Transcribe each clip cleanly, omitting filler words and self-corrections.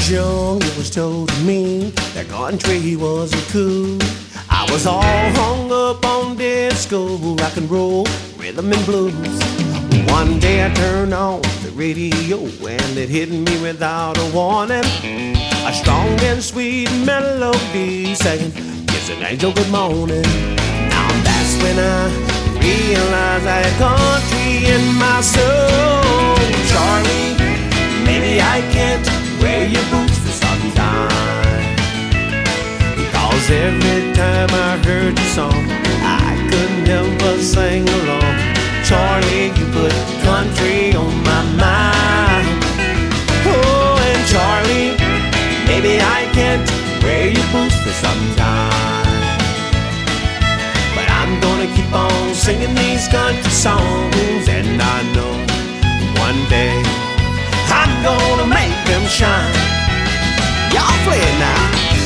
young, it was told to me that country wasn't cool. I was all hung up on disco, rock and roll, rhythm and blues. One day I turned on the radio and it hit me without a warning. A strong and sweet melody saying, "Kiss an angel, good morning." Now that's when I realized I had country in my soul. Charlie, maybe I can't wear your boots for some time, because every time I heard your song, I couldn't help but sing along. Charlie, you put country on my mind. Oh, and Charlie, maybe I can't wear your boots for some time, but I'm gonna keep on singing these country songs, and I know one day I'm gonna make them shine. Y'all play it now.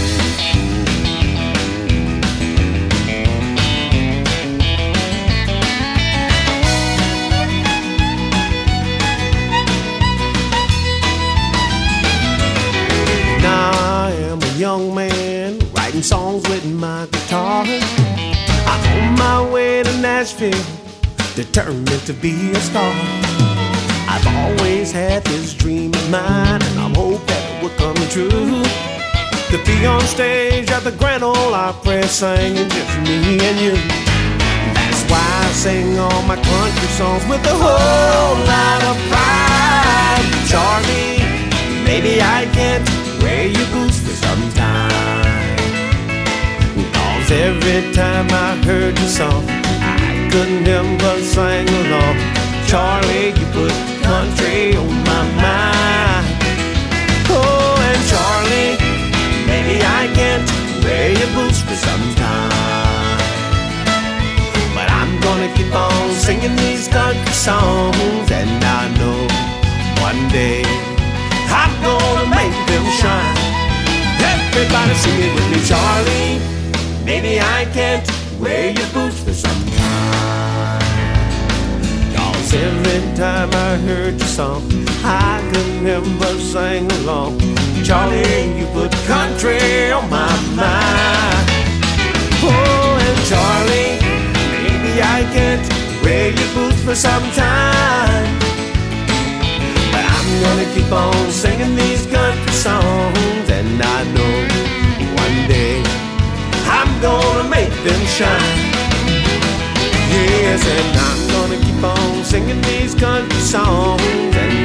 Now I am a young man writing songs with my guitar. I'm on my way to Nashville, determined to be a star. I've always had this dream of mine, and I hope that it will come true. To be on stage at the Grand Ole Opry singing just me and you. That's why I sing all my country songs with a whole lot of pride. Charlie, maybe I can't wear your boots for some time, because every time I heard your song, I couldn't help but sing along. Charlie, you put country on my mind. Oh, and Charlie, maybe I can't wear your boots for some time, but I'm gonna keep on singing these country songs, and I know one day I'm gonna make them shine. Everybody sing it with me. Charlie, maybe I can't wear your boots for some time, cause every time I heard your song, I couldn't help but sing along. Charlie, you put country on my mind. Oh, and Charlie, maybe I can't wear your boots for some time, but I'm gonna keep on singing these country songs, and I know one day I'm gonna make them shine. Yes, and I'm gonna keep on singing these country songs, and